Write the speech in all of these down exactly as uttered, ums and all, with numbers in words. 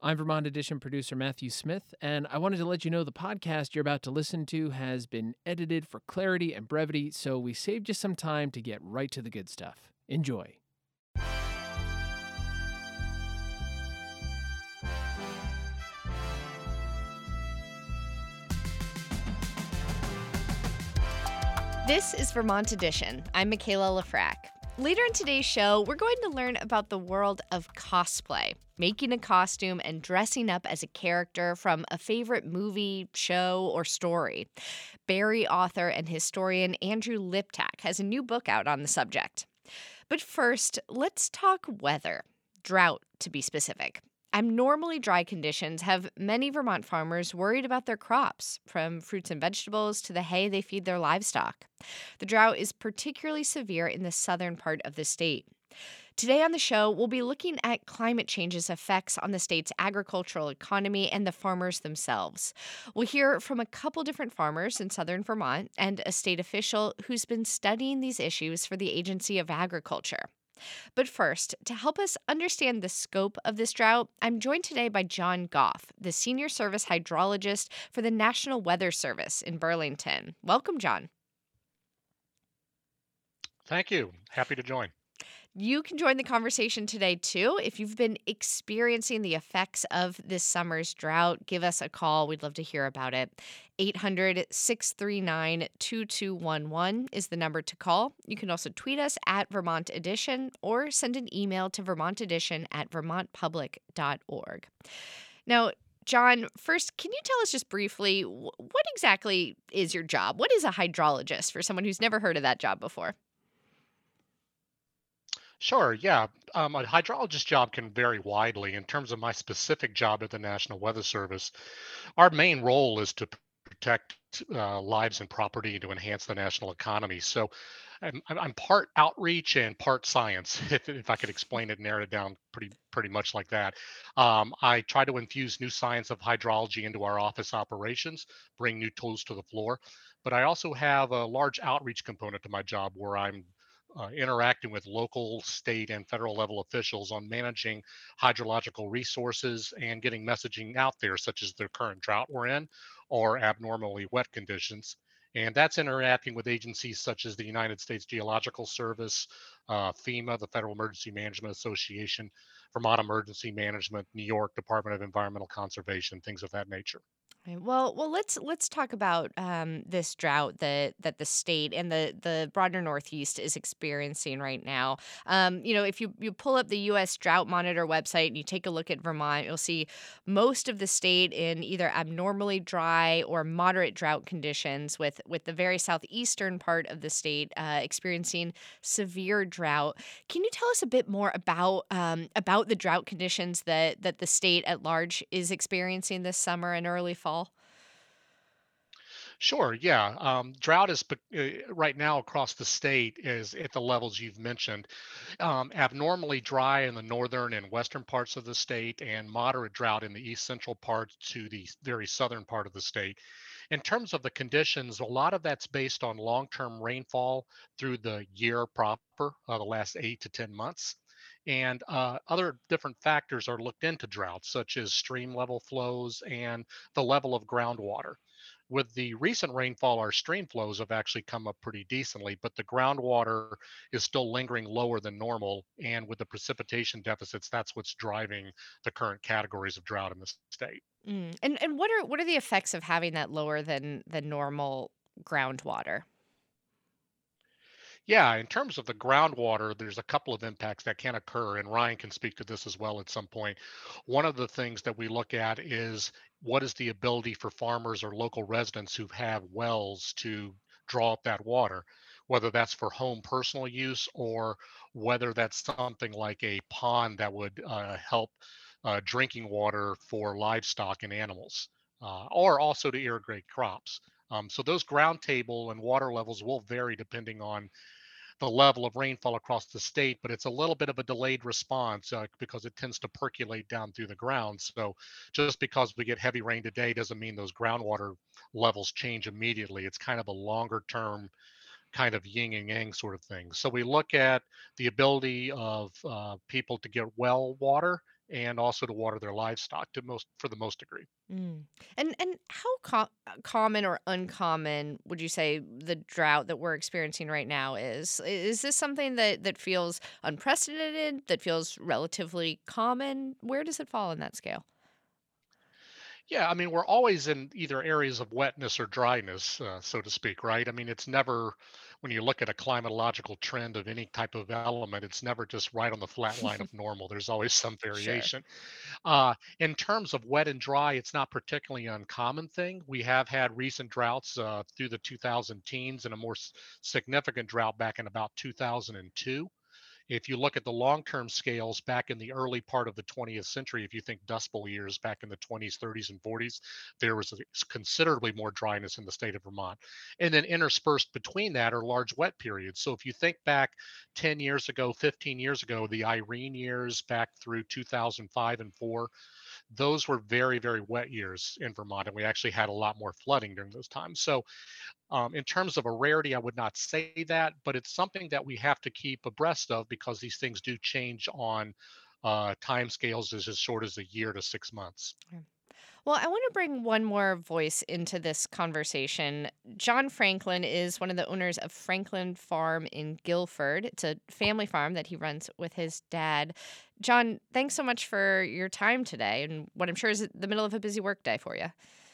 I'm Vermont Edition producer Matthew Smith, and I wanted to let you know the podcast you're about to listen to has been edited for clarity and brevity, so we saved you some time to get right to the good stuff. Enjoy. This is Vermont Edition. I'm Michaela Lafrac. Later in today's show, we're going to learn about the world of cosplay, making a costume and dressing up as a character from a favorite movie, show, or story. Barrie author and historian Andrew Liptak has a new book out on the subject. But first, let's talk weather. Drought, to be specific. Abnormally dry conditions have many Vermont farmers worried about their crops, from fruits and vegetables to the hay they feed their livestock. The drought is particularly severe in the southern part of the state. Today on the show, we'll be looking at climate change's effects on the state's agricultural economy and the farmers themselves. We'll hear from a couple different farmers in southern Vermont and a state official who's been studying these issues for the Agency of Agriculture. But first, to help us understand the scope of this drought, I'm joined today by John Goff, the Senior Service Hydrologist for the National Weather Service in Burlington. Welcome, John. Thank you. Happy to join. You can join the conversation today, too. If you've been experiencing the effects of this summer's drought, give us a call. We'd love to hear about it. eight hundred, six three nine, two two one one is the number to call. You can also tweet us at Vermont Edition or send an email to vermont edition at vermont public dot org. Now, John, first, can you tell us just briefly, wh- what exactly is your job? What is a hydrologist for someone who's never heard of that job before? Sure. Yeah. Um, a hydrologist job can vary widely. In terms of my specific job at the National Weather Service, our main role is to protect uh, lives and property to enhance the national economy. So I'm, I'm I'm part outreach and part science, if, if I could explain it, narrow it down pretty pretty much like that. Um, I try to infuse new science of hydrology into our office operations, bring new tools to the floor. But I also have a large outreach component to my job where I'm uh, interacting with local, state, and federal level officials on managing hydrological resources and getting messaging out there, such as the current drought we're in or abnormally wet conditions. And that's interacting with agencies such as the United States Geological Service, uh, FEMA, the Federal Emergency Management Association, Vermont Emergency Management, New York Department of Environmental Conservation, things of that nature. Okay, Well, well, let's let's talk about um, this drought that that the state and the the broader Northeast is experiencing right now. Um, you know, if you you pull up the U S Drought Monitor website and you take a look at Vermont, you'll see most of the state in either abnormally dry or moderate drought conditions, with with the very southeastern part of the state uh, experiencing severe drought. Can you tell us a bit more about um, about the drought conditions that that the state at large is experiencing this summer and early fall? Sure, yeah. Um, drought is bec- uh, right now across the state is at the levels you've mentioned. Um, abnormally dry in the northern and western parts of the state, and moderate drought in the east central part to the s- very southern part of the state. In terms of the conditions, a lot of that's based on long-term rainfall through the year proper, uh, the last eight to ten months. And uh, other different factors are looked into drought, such as stream level flows and the level of groundwater. With the recent rainfall, our stream flows have actually come up pretty decently, but the groundwater is still lingering lower than normal. And with the precipitation deficits, that's what's driving the current categories of drought in the state. Mm. And and what are what are the effects of having that lower than than normal groundwater? Yeah, in terms of the groundwater, there's a couple of impacts that can occur, and Ryan can speak to this as well at some point. One of the things that we look at is what is the ability for farmers or local residents who have wells to draw up that water, whether that's for home personal use or whether that's something like a pond that would uh, help uh, drinking water for livestock and animals, uh, or also to irrigate crops. Um, so those ground table and water levels will vary depending on the level of rainfall across the state, but it's a little bit of a delayed response uh, because it tends to percolate down through the ground. So just because we get heavy rain today doesn't mean those groundwater levels change immediately. It's kind of a longer term kind of yin and yang sort of thing. So we look at the ability of uh, people to get well water and also to water their livestock to most for the most degree. Mm. And and how co- uh, common or uncommon would you say the drought that we're experiencing right now is? I- Is this something that that feels unprecedented, that feels relatively common? Where does it fall in that scale? Yeah, I mean, we're always in either areas of wetness or dryness, uh, so to speak, right? I mean, it's never, when you look at a climatological trend of any type of element, it's never just right on the flat line of normal. There's always some Sure. variation. Uh, in terms of wet and dry, it's not particularly uncommon thing. We have had recent droughts uh, through the two thousand teens and a more s- significant drought back in about two thousand two. If you look at the long-term scales back in the early part of the twentieth century, if you think Dust Bowl years back in the twenties, thirties, and forties, there was a- considerably more dryness in the state of Vermont. And then interspersed between that are large wet periods. So if you think back ten years ago, fifteen years ago, the Irene years back through two thousand five and four, those were very, very wet years in Vermont. And we actually had a lot more flooding during those times. So um, in terms of a rarity, I would not say that, but it's something that we have to keep abreast of because these things do change on uh, time scales as as short as a year to six months. Well, I want to bring one more voice into this conversation. John Franklin is one of the owners of Franklin Farm in Guilford. It's a family farm that he runs with his dad. John, thanks so much for your time today and what I'm sure is the middle of a busy work day for you.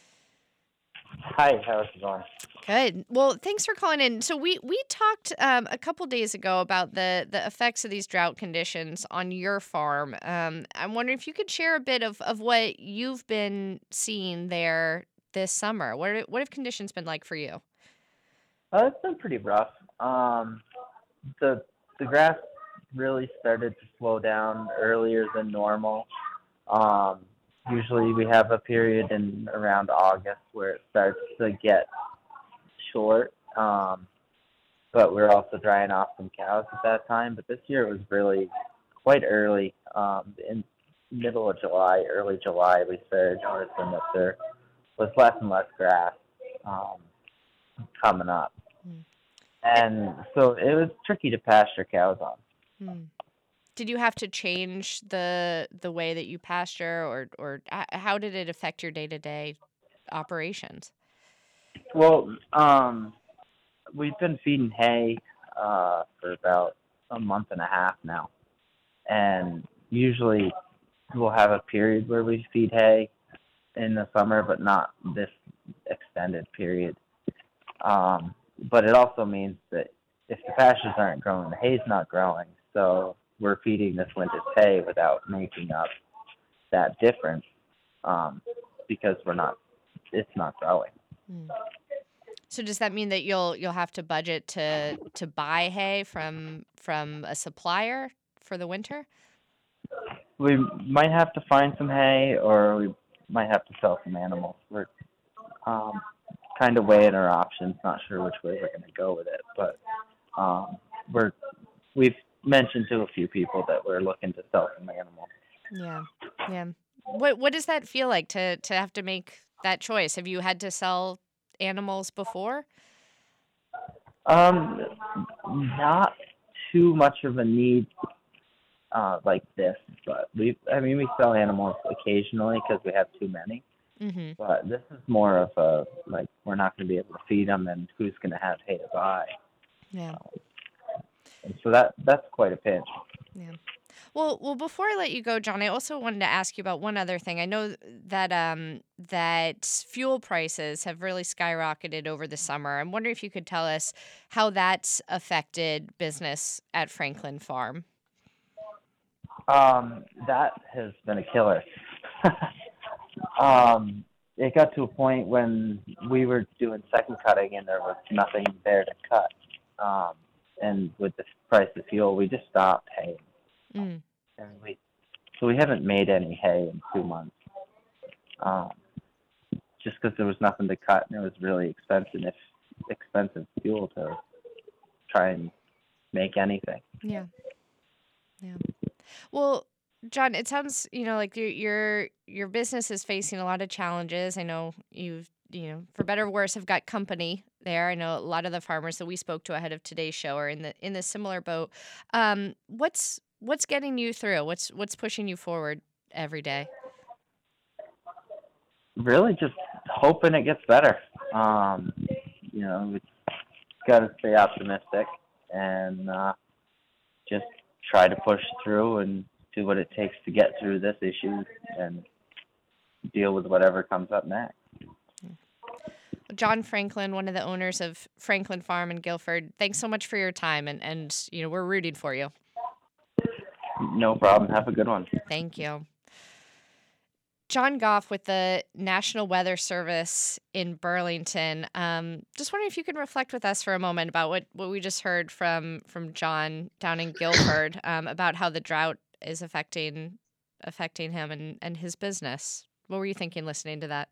Hi, how's it going? Good. Well, thanks for calling in. So we we talked um, a couple days ago about the the effects of these drought conditions on your farm. Um, I'm wondering if you could share a bit of, of what you've been seeing there this summer. What are, what have conditions been like for you? Uh, it's been pretty rough. Um, the the grass really started to slow down earlier than normal. Um, Usually we have a period in around August where it starts to get short. Um, but we're also drying off some cows at that time. But this year it was really quite early. Um, in middle of July, early July, we started noticing that there was less and less grass um, coming up. Mm. Eh, And so it was tricky to pasture cows on. mm. Did you have to change the the way that you pasture, or or h- how did it affect your day to day operations? Well, um, we've been feeding hay uh, for about a month and a half now, and usually we'll have a period where we feed hay in the summer, but not this extended period. Um, but it also means that if the pastures aren't growing, the hay's not growing, so we're feeding this winter's hay without making up that difference um, because we're not, it's not growing. Mm. So does that mean that you'll you'll have to budget to to buy hay from from a supplier for the winter? We might have to find some hay, or we might have to sell some animals. We're um, kind of weighing our options, not sure which way we're going to go with it, but um, we're we've mentioned to a few people that we're looking to sell some animals. Yeah. Yeah. What what does that feel like to to have to make that choice? Have you had to sell animals before? Um, Not too much of a need uh, like this, but we I mean we sell animals occasionally because we have too many. Mm-hmm. But this is more of a like we're not going to be able to feed them, and who's going to have hay to buy? Yeah. And so that that's quite a pinch. Yeah. Well, well, before I let you go, John, I also wanted to ask you about one other thing. I know that um that fuel prices have really skyrocketed over the summer. I'm wondering if you could tell us how that's affected business at Franklin Farm. Um, that has been a killer. um, it got to a point when we were doing second cutting and there was nothing there to cut. Um, and with the price of fuel, we just stopped haying. Mm. And we so we haven't made any hay in two months. Um, just because there was nothing to cut and it was really expensive, expensive fuel to try and make anything. Yeah. Yeah. Well, John, it sounds, you know, like your your your business is facing a lot of challenges. I know you've, you know, for better or worse, have got company there. I know a lot of the farmers that we spoke to ahead of today's show are in the in the similar boat. Um, what's what's getting you through? What's what's pushing you forward? every day? Really, just hoping it gets better. Um, you know, we got to stay optimistic and uh, just try to push through and do what it takes to get through this issue and deal with whatever comes up next. John Franklin, one of the owners of Franklin Farm in Guilford, thanks so much for your time, and, and you know, we're rooting for you. No problem. Have a good one. Thank you. John Goff with the National Weather Service in Burlington. Um, just wondering if you could reflect with us for a moment about what, what we just heard from from John down in Guilford um, about how the drought is affecting affecting him and, and his business. What were you thinking listening to that?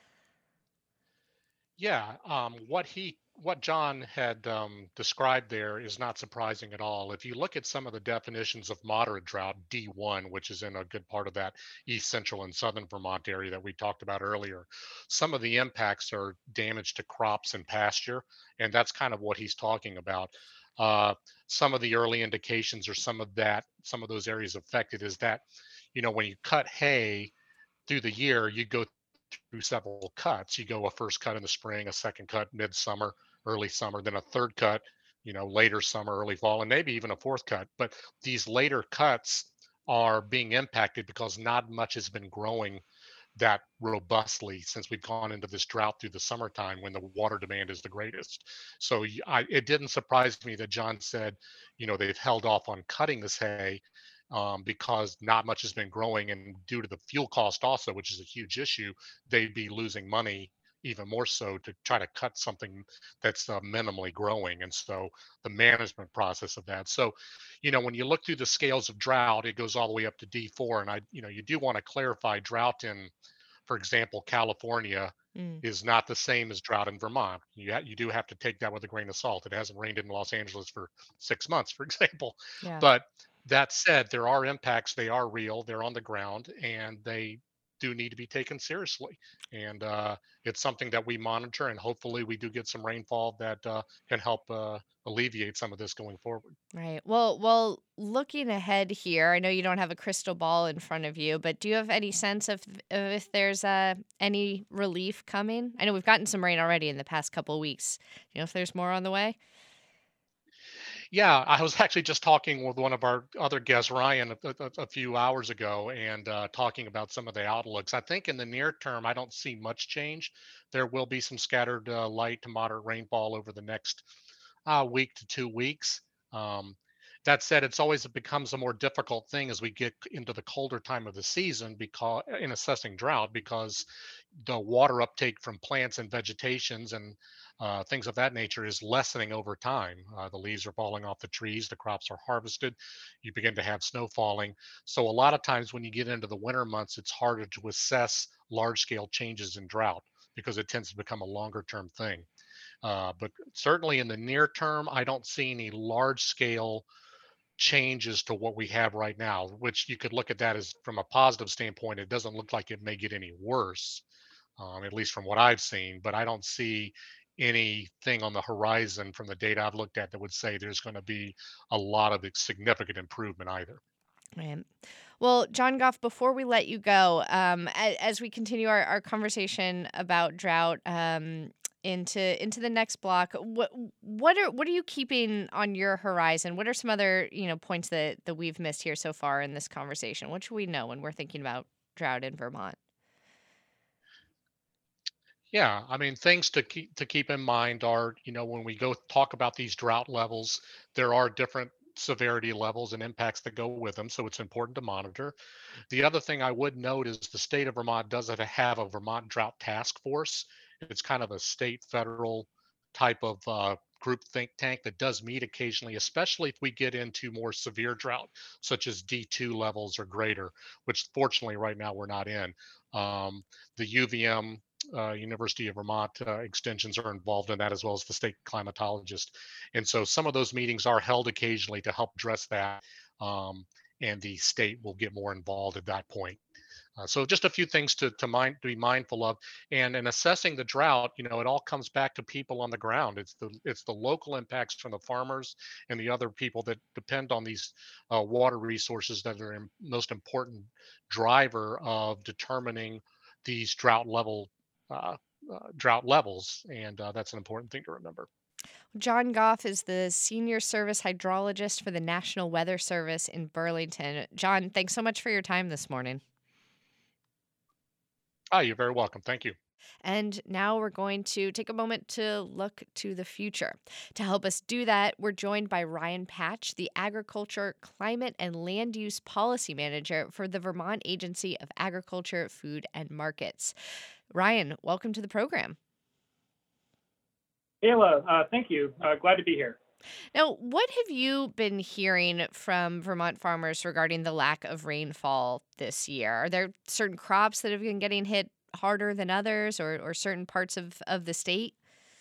Yeah, um, what he what John had um, described there is not surprising at all. If you look at some of the definitions of moderate drought, D one, which is in a good part of that east central and southern Vermont area that we talked about earlier, some of the impacts are damage to crops and pasture, and that's kind of what he's talking about. Uh, some of the early indications or some of that, some of those areas affected is that, you know, when you cut hay through the year, you go through several cuts. You go a first cut in the spring, a second cut midsummer, early summer, then a third cut, you know, later summer, early fall, and maybe even a fourth cut. But these later cuts are being impacted because not much has been growing that robustly since we've gone into this drought through the summertime when the water demand is the greatest. So I, it didn't surprise me that John said, you know, they've held off on cutting this hay um, because not much has been growing, and due to the fuel cost also, which is a huge issue, they'd be losing money even more so to try to cut something that's uh, minimally growing. And so the management process of that. So, you know, when you look through the scales of drought, it goes all the way up to D four. And I, you know, you do want to clarify drought in, for example, California Mm, is not the same as drought in Vermont. You ha- you do have to take that with a grain of salt. It hasn't rained in Los Angeles for six months, for example. yeah. But that said, there are impacts. They are real. They're on the ground, and they do need to be taken seriously. And uh, it's something that we monitor, and hopefully, we do get some rainfall that uh, can help uh, alleviate some of this going forward. Right. Well, well, looking ahead here, I know you don't have a crystal ball in front of you, but do you have any sense of, of if there's uh, any relief coming? I know we've gotten some rain already in the past couple of weeks. You know if there's more on the way? Yeah, I was actually just talking with one of our other guests, Ryan, a, a, a few hours ago, and uh, talking about some of the outlooks. I think in the near term, I don't see much change. There will be some scattered uh, light to moderate rainfall over the next uh, week to two weeks. Um, that said, it's always it becomes a more difficult thing as we get into the colder time of the season because in assessing drought because the water uptake from plants and vegetations and uh, things of that nature is lessening over time. Uh, the leaves are falling off the trees, the crops are harvested, you begin to have snow falling. So, a lot of times when you get into the winter months, it's harder to assess large scale changes in drought because it tends to become a longer term thing. Uh, but certainly in the near term, I don't see any large scale changes to what we have right now, which you could look at that as from a positive standpoint. It doesn't look like it may get any worse, um, at least from what I've seen, but I don't see anything on the horizon from the data I've looked at that would say there's going to be a lot of significant improvement either. Right. Well, John Goff, before we let you go, um, as, as we continue our, our conversation about drought um, into into the next block, what what are what are you keeping on your horizon? What are some other you know points that that we've missed here so far in this conversation? What should we know when we're thinking about drought in Vermont? Yeah, I mean, things to keep to keep in mind are, you know, when we go talk about these drought levels, there are different severity levels and impacts that go with them. So it's important to monitor. The other thing I would note is the state of Vermont doesn't have a Vermont Drought Task Force. It's kind of a state federal type of uh, group think tank that does meet occasionally, especially if we get into more severe drought, such as D two levels or greater, which fortunately right now we're not in. Um, the U V M, uh, University of Vermont uh, extensions are involved in that as well as the state climatologist. And so some of those meetings are held occasionally to help address that. Um, and the state will get more involved at that point. Uh, so just a few things to to mind to be mindful of, and in assessing the drought, you know, it all comes back to people on the ground. It's the it's the local impacts from the farmers and the other people that depend on these uh, water resources that are the most important driver of determining these drought level uh, uh, drought levels, and uh, that's an important thing to remember. John Goff is the senior service hydrologist for the National Weather Service in Burlington. John, thanks so much for your time this morning. Ah, you're very welcome. Thank you. And now we're going to take a moment to look to the future. To help us do that, we're joined by Ryan Patch, the Agriculture, Climate, and Land Use Policy Manager for the Vermont Agency of Agriculture, Food, and Markets. Ryan, welcome to the program. Ayla, uh, thank you. Uh, glad to be here. Now, what have you been hearing from Vermont farmers regarding the lack of rainfall this year? Are there certain crops that have been getting hit harder than others, or, or certain parts of, of the state?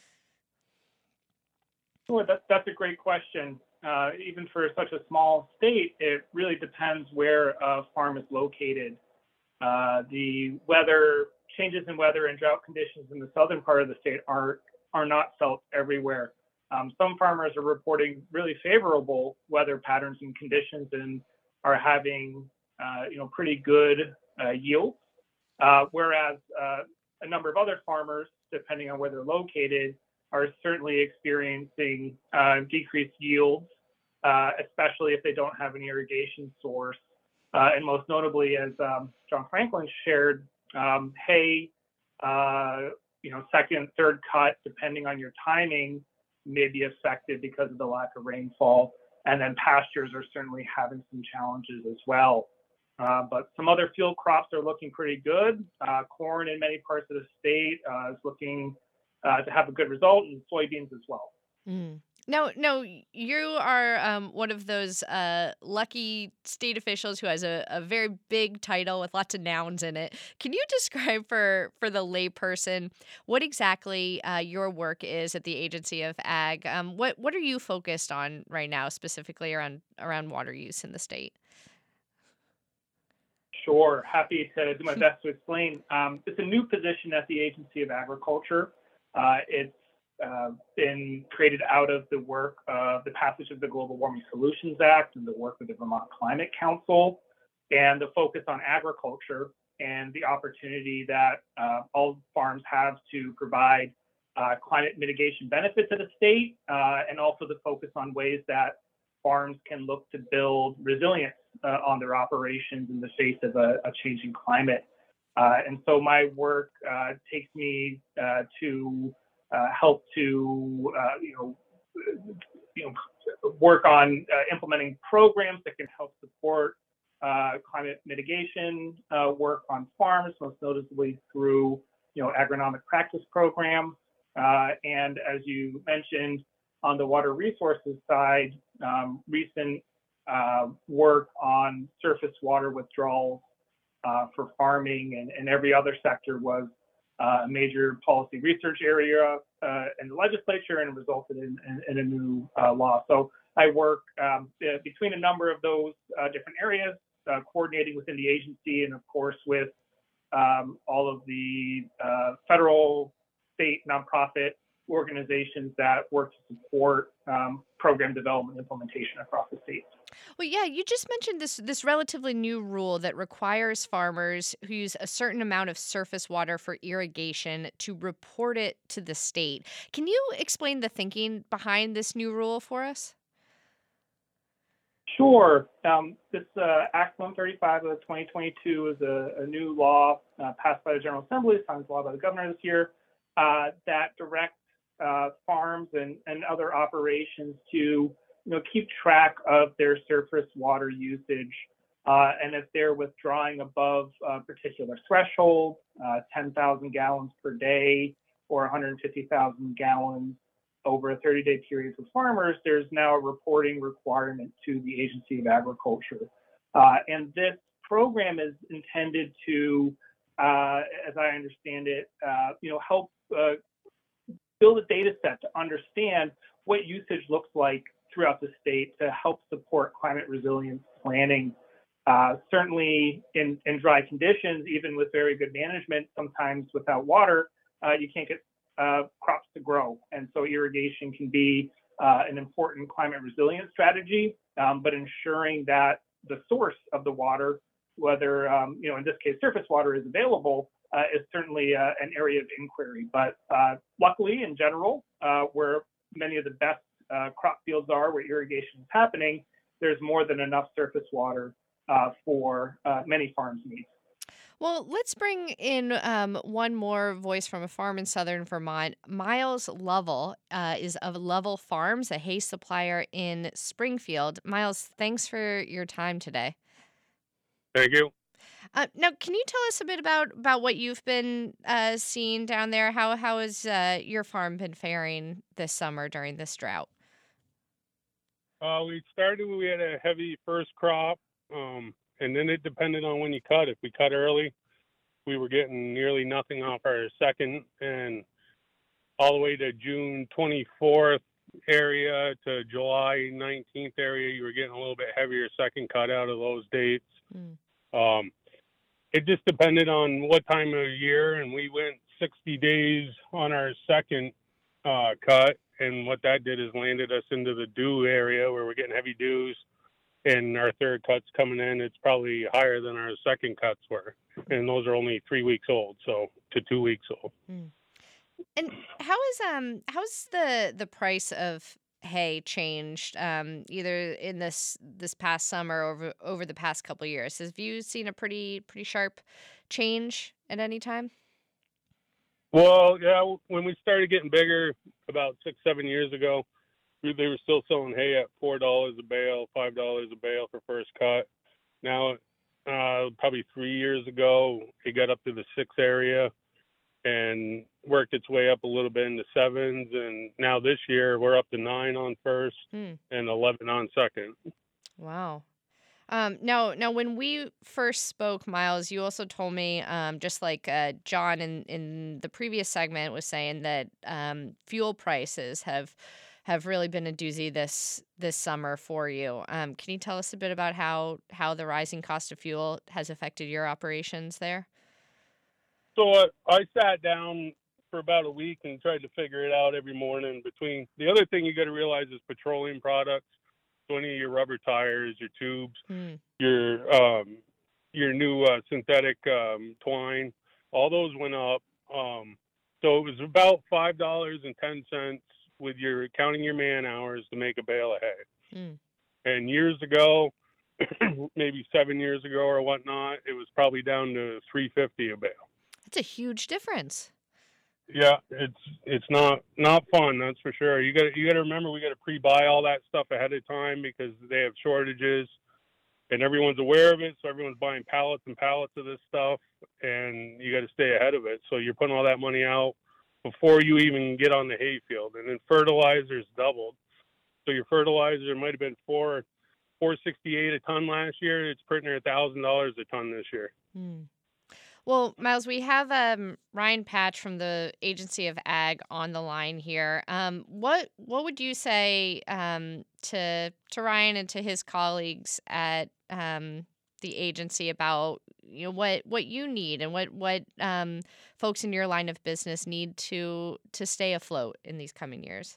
Sure, that, that's a great question. Uh, even for such a small state, it really depends where a farm is located. Uh, the weather, changes in weather and drought conditions in the southern part of the state are, are not felt everywhere. Um, some farmers are reporting really favorable weather patterns and conditions and are having, uh, you know, pretty good uh, yields, uh, whereas uh, a number of other farmers, depending on where they're located, are certainly experiencing uh, decreased yields, uh, especially if they don't have an irrigation source. Uh, and most notably, as um, John Franklin shared, um, hay, uh, you know, second, third cut, depending on your timing, may be affected because of the lack of rainfall. And then pastures are certainly having some challenges as well. Uh, but some other field crops are looking pretty good. Uh, corn in many parts of the state uh, is looking uh, to have a good result, and soybeans as well. Mm. No, no, you are um, one of those uh, lucky state officials who has a, a very big title with lots of nouns in it. Can you describe for, for the layperson what exactly uh, your work is at the Agency of Ag? Um, what what are you focused on right now, specifically around around water use in the state? Sure, happy to do my best to explain. Um, it's a new position at the Agency of Agriculture. Uh, it's uh, been created out of the work of the passage of the Global Warming Solutions Act and the work of the Vermont Climate Council, and the focus on agriculture and the opportunity that uh, all farms have to provide uh, climate mitigation benefit to the state, uh, and also the focus on ways that farms can look to build resilience uh, on their operations in the face of a, a changing climate. Uh, and so my work uh, takes me uh, to uh, help to, uh, you know, you know, work on uh, implementing programs that can help support uh, climate mitigation uh, work on farms, most notably through, you know, agronomic practice programs. Uh, and as you mentioned, on the water resources side, um, recent uh, work on surface water withdrawals uh, for farming and, and every other sector was uh, a major policy research area uh, in the legislature and resulted in, in, in a new uh, law. So I work um, between a number of those uh, different areas, uh, coordinating within the agency and of course with um, all of the uh, federal, state, nonprofit organizations that work to support um, program development and implementation across the state. Well, yeah, you just mentioned this this relatively new rule that requires farmers who use a certain amount of surface water for irrigation to report it to the state. Can you explain the thinking behind this new rule for us? Sure. Um, this uh, Act one thirty-five of twenty twenty-two is a, a new law uh, passed by the General Assembly, signed into law by the governor this year, uh, that directs uh, farms and, and other operations to, you know, keep track of their surface water usage. Uh, and if they're withdrawing above a particular threshold, uh, ten thousand gallons per day or one hundred fifty thousand gallons over a thirty-day period for farmers, there's now a reporting requirement to the Agency of Agriculture. Uh, and this program is intended to, uh, as I understand it, uh, you know, help uh, build a data set to understand what usage looks like throughout the state to help support climate resilience planning. Uh, certainly in, in dry conditions, even with very good management, sometimes without water, uh, you can't get uh, crops to grow. And so irrigation can be uh, an important climate resilience strategy, um, but ensuring that the source of the water, whether, um, you know, in this case, surface water is available, uh, is certainly uh, an area of inquiry. But uh, luckily, in general, uh, where many of the best uh, crop fields are, where irrigation is happening, there's more than enough surface water uh, for uh, many farms' needs. Well, let's bring in um, one more voice from a farm in southern Vermont. Miles Lovell uh, is of Lovell Farms, a hay supplier in Springfield. Miles, thanks for your time today. Thank you. Uh, now, can you tell us a bit about, about what you've been uh, seeing down there? How how has uh, your farm been faring this summer during this drought? Uh, we started, we had a heavy first crop, um, and then it depended on when you cut. If we cut early, we were getting nearly nothing off our second, and all the way to June twenty-fourth area to July nineteenth area, you were getting a little bit heavier second cut out of those dates. Mm. Um, it just depended on what time of year, and we went sixty days on our second uh, cut, and what that did is landed us into the dew area where we're getting heavy dews, and our third cut's coming in. It's probably higher than our second cuts were, and those are only three weeks old, so to two weeks old. Mm. And how is um how's the the price of hay changed um either in this this past summer or over over the past couple of years? Have you seen a pretty pretty sharp change at any time? Well, yeah, when we started getting bigger about six, seven years ago, they were still selling hay at four dollars a bale, five dollars a bale for first cut. Now, uh, probably three years ago, it got up to the six area and worked its way up a little bit into sevens. And now this year, we're up to nine on first hmm. and eleven on second. Wow. Um, now, now, when we first spoke, Miles, you also told me, um, just like uh, John in, in the previous segment was saying, that um, fuel prices have have really been a doozy this this summer for you. Um, can you tell us a bit about how how the rising cost of fuel has affected your operations there? So uh, I sat down for about a week and tried to figure it out every morning. Between the other thing you got to realize is petroleum products. So any of your rubber tires, your tubes, mm. your um, your new uh, synthetic um, twine, all those went up. Um, so it was about five dollars and ten cents with your counting your man hours to make a bale of hay. Mm. And years ago, maybe seven years ago or whatnot, it was probably down to three fifty a bale. That's a huge difference. Yeah, it's it's not not fun, that's for sure. You got you got to remember we got to pre-buy all that stuff ahead of time because they have shortages, and everyone's aware of it. So everyone's buying pallets and pallets of this stuff, and you got to stay ahead of it. So you're putting all that money out before you even get on the hay field, and then fertilizer's doubled. So your fertilizer might have been four four sixty eight a ton last year. It's printing a thousand dollars a ton this year. Hmm. Well, Miles, we have um, Ryan Patch from the Agency of Ag on the line here. Um, what what would you say um, to to Ryan and to his colleagues at um, the agency about you know what, what you need and what what um, folks in your line of business need to to stay afloat in these coming years?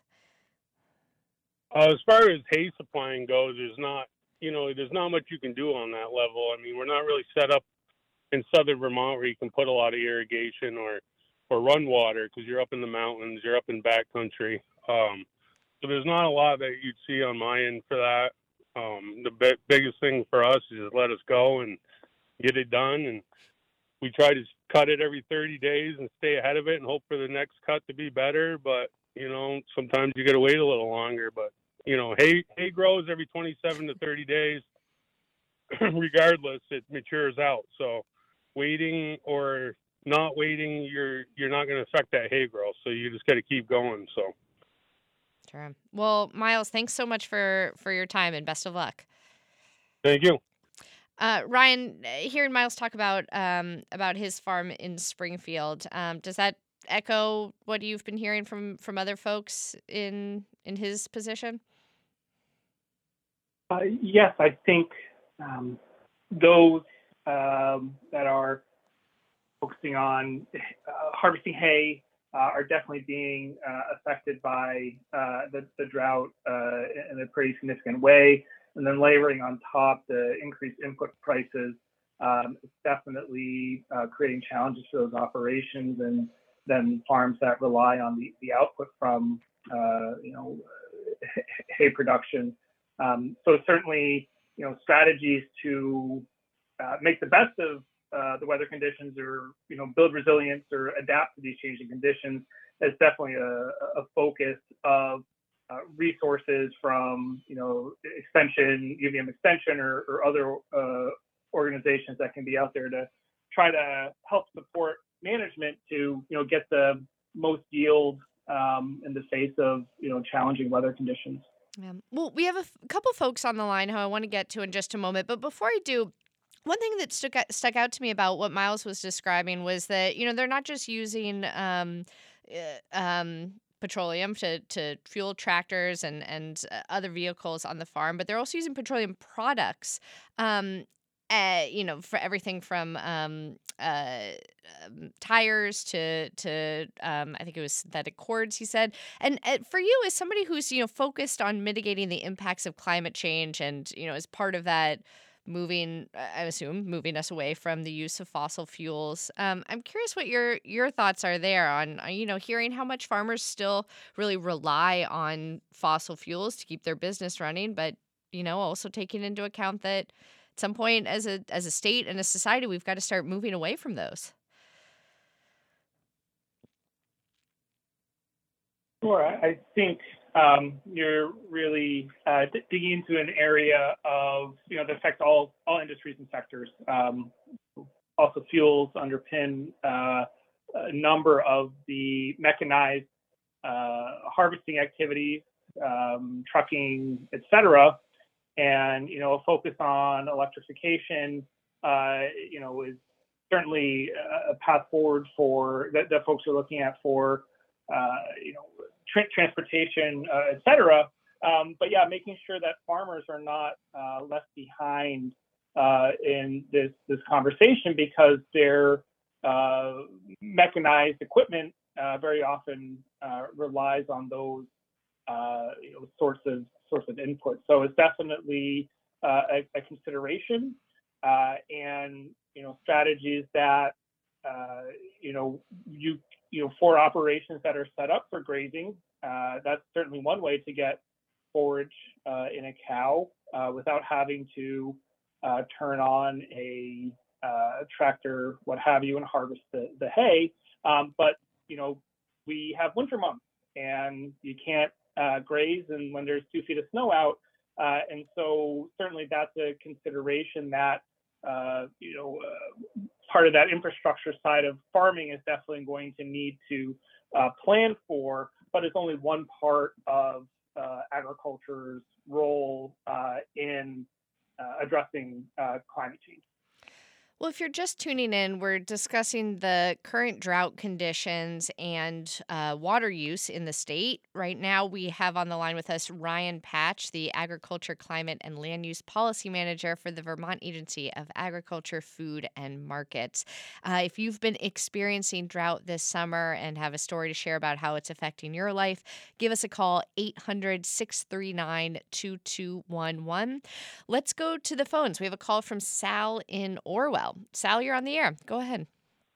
Uh, as far as hay supplying goes, there's not you know there's not much you can do on that level. I mean, we're not really set up in southern Vermont where you can put a lot of irrigation or, or run water because you're up in the mountains, you're up in backcountry. Um, so there's not a lot that you'd see on my end for that. Um, the b- biggest thing for us is just let us go and get it done. And we try to cut it every thirty days and stay ahead of it and hope for the next cut to be better. But, you know, sometimes you got to wait a little longer. But, you know, hay, hay grows every twenty-seven to thirty days. Regardless, it matures out. So waiting or not waiting, you're you're not going to affect that hay growth. So you just got to keep going. So, sure. Well, Miles, thanks so much for, for your time and best of luck. Thank you. Uh, Ryan, hearing Miles talk about um, about his farm in Springfield, um, does that echo what you've been hearing from, from other folks in in his position? Uh, yes, I think. Um... those um, that are focusing on uh, harvesting hay uh, are definitely being uh, affected by uh, the, the drought uh, in a pretty significant way. And then layering on top the increased input prices, um, it's definitely uh, creating challenges for those operations and then farms that rely on the, the output from, uh, you know, hay production. Um, so certainly, you know, strategies to uh, make the best of uh, the weather conditions, or you know, build resilience or adapt to these changing conditions, is definitely a, a focus of uh, resources from, you know, Extension, U V M Extension, or, or other uh, organizations that can be out there to try to help support management to, you know, get the most yield um, in the face of, you know, challenging weather conditions. Yeah. Well, we have a f- couple folks on the line who I want to get to in just a moment. But before I do, one thing that stuck out, stuck out to me about what Miles was describing was that, you know, they're not just using um, uh, um, petroleum to, to fuel tractors and, and uh, other vehicles on the farm, but they're also using petroleum products. Um, Uh, you know, for everything from um, uh, um, tires to to um, I think it was synthetic cords, he said. And uh, for you, as somebody who's, you know, focused on mitigating the impacts of climate change, and you know, as part of that, moving, I assume, moving us away from the use of fossil fuels. Um, I'm curious what your your thoughts are there on, uh, you know, hearing how much farmers still really rely on fossil fuels to keep their business running, but you know, also taking into account that at some point, as a as a state and a society, we've got to start moving away from those. Sure. I I think um, you're really uh, d- digging into an area of, you know, that affects all all industries and sectors. Um, also, fuels underpin uh, a number of the mechanized uh, harvesting activities, um, trucking, et cetera. And, you know, a focus on electrification, uh, you know, is certainly a path forward for that, that folks are looking at for, uh, you know, tra- transportation, uh, et cetera. Um, but yeah, making sure that farmers are not uh, left behind uh, in this this conversation, because their uh, mechanized equipment uh, very often uh, relies on those uh, you know, sorts of sorts of input. So it's definitely uh, a, a consideration, uh, and you know, strategies that uh, you know you you know for operations that are set up for grazing. Uh, that's certainly one way to get forage uh, in a cow uh, without having to uh, turn on a uh, tractor, what have you, and harvest the, the hay. Um, but you know, we have winter months, and you can't Uh, graze and when there's two feet of snow out. Uh, and so certainly that's a consideration that, uh, you know, uh, part of that infrastructure side of farming is definitely going to need to uh, plan for, but it's only one part of uh, agriculture's role uh, in uh, addressing uh, climate change. Well, if you're just tuning in, we're discussing the current drought conditions and uh, water use in the state. Right now, we have on the line with us Ryan Patch, the Agriculture, Climate, and Land Use Policy Manager for the Vermont Agency of Agriculture, Food, and Markets. Uh, if you've been experiencing drought this summer and have a story to share about how it's affecting your life, give us a call, eight hundred, six three nine, two two one one. Let's go to the phones. We have a call from Sal in Orwell. Sal, you're on the air. Go ahead.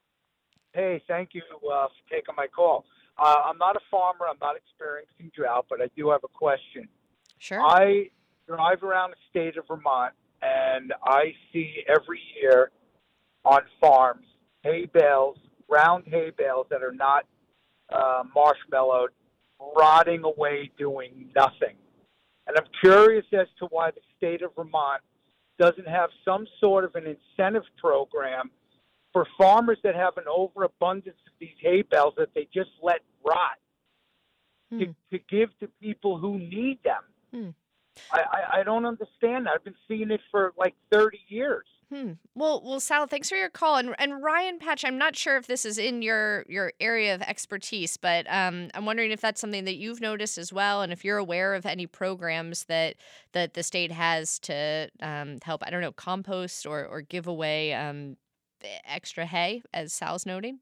Hey, thank you uh, for taking my call. Uh, I'm not a farmer. I'm not experiencing drought, but I do have a question. Sure. I drive around the state of Vermont, and I see every year on farms hay bales, round hay bales that are not uh, marshmallowed, rotting away doing nothing. And I'm curious as to why the state of Vermont doesn't have some sort of an incentive program for farmers that have an overabundance of these hay bales that they just let rot Hmm. to, to give to people who need them. Hmm. I, I, I don't understand that. I've been seeing it for like thirty years. Hmm. Well, well, Sal, thanks for your call. And and Ryan Patch, I'm not sure if this is in your your area of expertise, but um, I'm wondering if that's something that you've noticed as well, and if you're aware of any programs that that the state has to um, help, I don't know, compost or or give away um, e- extra hay, as Sal's noting.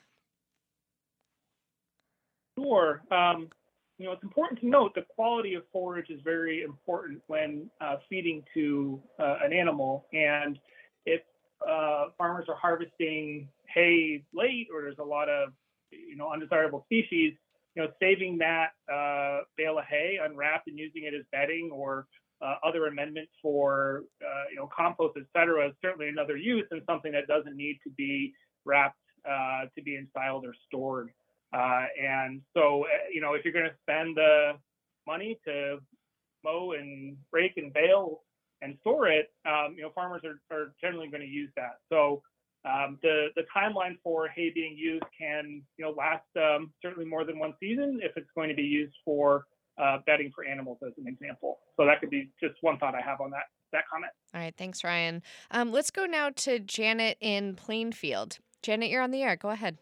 Sure. Um, you know, it's important to note the quality of forage is very important when uh, feeding to uh, an animal. And if uh, farmers are harvesting hay late, or there's a lot of, you know, undesirable species, you know, saving that uh, bale of hay unwrapped and using it as bedding, or uh, other amendments for, uh, you know, compost, et cetera, is certainly another use, and something that doesn't need to be wrapped uh, to be ensiled or stored. Uh, and so, uh, you know, if you're going to spend the money to mow and rake and bale and store it, um, you know, farmers are, are generally going to use that. So um, the the timeline for hay being used can, you know, last um, certainly more than one season if it's going to be used for uh, bedding for animals, as an example. So that could be just one thought I have on that that comment. All right, thanks, Ryan. Um, let's go now to Janet in Plainfield. Janet, you're on the air. Go ahead.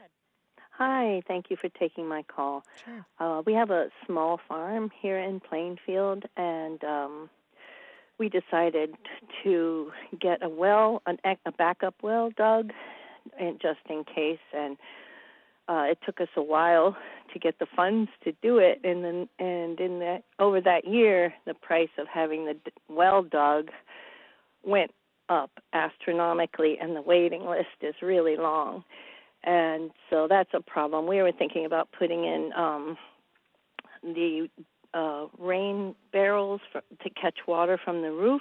Hi, thank you for taking my call. Sure. Uh, we have a small farm here in Plainfield, and um, we decided to get a well, an, a backup well dug, and just in case. And uh, it took us a while to get the funds to do it, and then and in that over that year, the price of having the d- well dug went up astronomically, and the waiting list is really long. And so that's a problem. We were thinking about putting in um, the uh, rain barrels for, to catch water from the roof.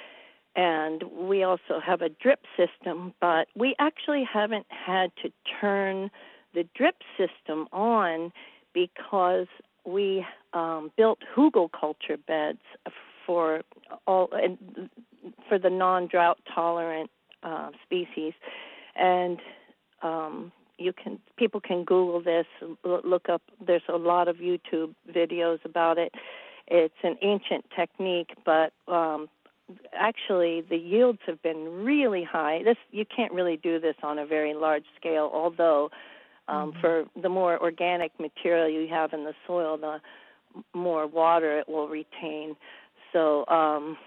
And we also have a drip system, but we actually haven't had to turn the drip system on because we um, built hugelkultur beds for all and for the non-drought tolerant uh, species. And Um, you can people can Google this, look up. There's a lot of YouTube videos about it. It's an ancient technique, but um, actually the yields have been really high. This you can't really do this on a very large scale, although um, mm-hmm. for the more organic material you have in the soil, the more water it will retain. So. Um,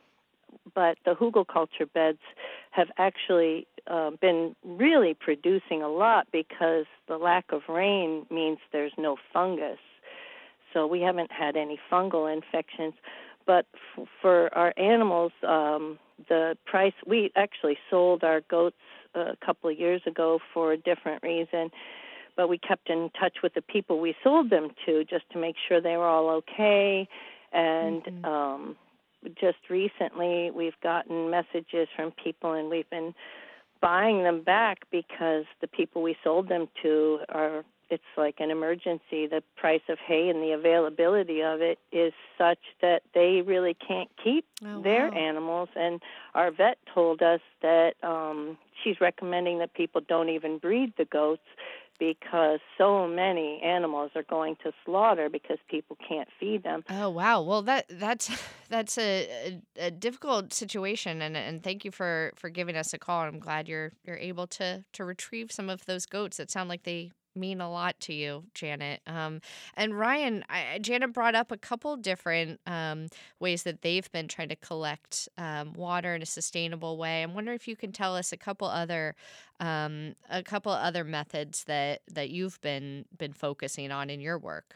But the hugelkultur beds have actually uh, been really producing a lot because the lack of rain means there's no fungus. So we haven't had any fungal infections. But f- for our animals, um, the price, we actually sold our goats a couple of years ago for a different reason. But we kept in touch with the people we sold them to just to make sure they were all okay. And mm-hmm. um just recently we've gotten messages from people, and we've been buying them back because the people we sold them to are, it's like an emergency. The price of hay and the availability of it is such that they really can't keep oh, their wow. animals. And our vet told us that um, she's recommending that people don't even breed the goats because so many animals are going to slaughter because people can't feed them. Oh wow! Well, that that's that's a, a, a difficult situation, and and thank you for, for giving us a call. I'm glad you're you're able to to retrieve some of those goats that sound like they mean a lot to you, Janet. Um, and Ryan, I, Janet brought up a couple different um, ways that they've been trying to collect um, water in a sustainable way. I'm wondering if you can tell us a couple other um, a couple other methods that, that you've been been focusing on in your work.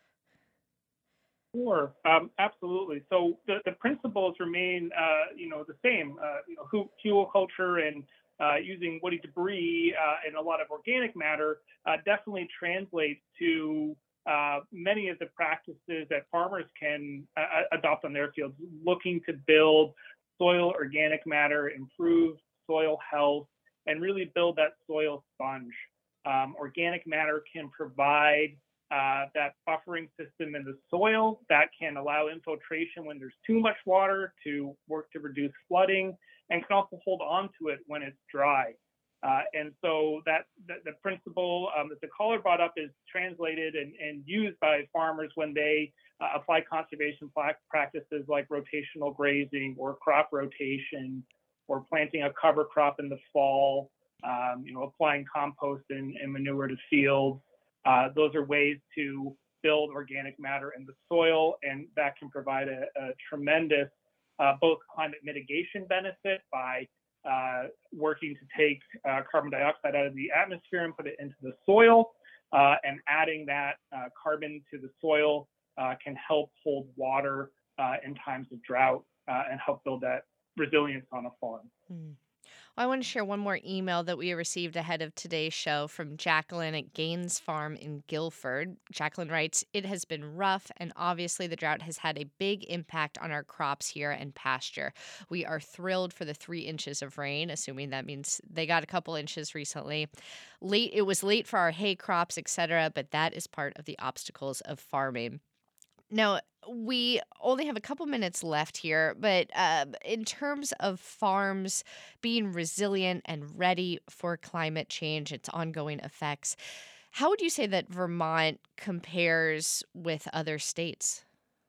Sure, um, absolutely. So the, the principles remain, uh, you know, the same. Uh, you know, hugelkultur and uh, using woody debris uh, and a lot of organic matter uh, definitely translates to uh, many of the practices that farmers can uh, adopt on their fields, looking to build soil organic matter, improve soil health, and really build that soil sponge. Um, organic matter can provide uh, that buffering system in the soil that can allow infiltration when there's too much water to work to reduce flooding, and can also hold on to it when it's dry. Uh, and so that, that the principle um, that the caller brought up is translated and, and used by farmers when they uh, apply conservation practices like rotational grazing or crop rotation or planting a cover crop in the fall, um, you know, applying compost and, and manure to fields. Uh, those are ways to build organic matter in the soil, and that can provide a, a tremendous uh, both climate mitigation benefit by uh, working to take uh, carbon dioxide out of the atmosphere and put it into the soil, uh, and adding that uh, carbon to the soil uh, can help hold water uh, in times of drought uh, and help build that resilience on a farm. Hmm. Well, I want to share one more email that we received ahead of today's show from Jacqueline at Gaines Farm in Guilford. Jacqueline writes, "It has been rough, and obviously the drought has had a big impact on our crops here and pasture. We are thrilled for the three inches of rain," assuming that means they got a couple inches recently. Late, it was late for our hay crops, et cetera, but that is part of the obstacles of farming. Now, we only have a couple minutes left here, but uh, in terms of farms being resilient and ready for climate change, its ongoing effects, how would you say that Vermont compares with other states?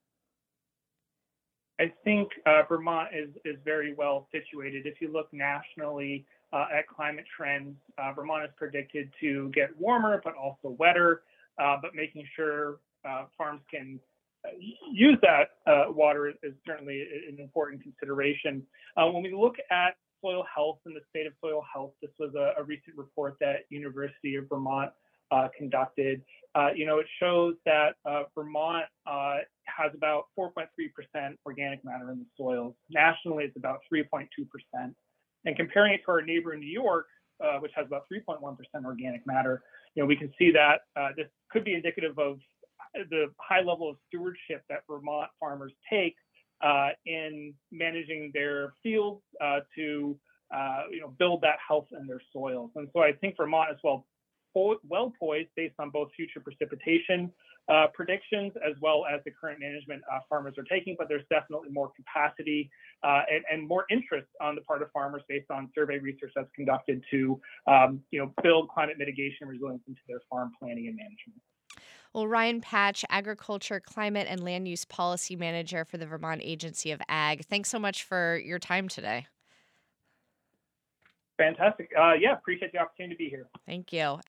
I think uh, Vermont is, is very well situated. If you look nationally uh, at climate trends, uh, Vermont is predicted to get warmer, but also wetter, uh, but making sure uh, farms can Uh, use that uh, water is certainly an important consideration. Uh, when we look at soil health and the state of soil health, this was a, a recent report that University of Vermont uh, conducted. Uh, you know, it shows that uh, Vermont uh, has about four point three percent organic matter in the soils. Nationally, it's about three point two percent. And comparing it to our neighbor in New York, uh, which has about three point one percent organic matter, you know, we can see that uh, this could be indicative of the high level of stewardship that Vermont farmers take uh, in managing their fields uh, to uh, you know, build that health in their soils. And so I think Vermont is well po- well poised based on both future precipitation uh, predictions as well as the current management uh, farmers are taking. But there's definitely more capacity uh, and, and more interest on the part of farmers based on survey research that's conducted to um, you know, build climate mitigation and resilience into their farm planning and management. Well, Ryan Patch, Agriculture, Climate, and Land Use Policy Manager for the Vermont Agency of Ag. Thanks so much for your time today. Fantastic. Uh, yeah, appreciate the opportunity to be here. Thank you.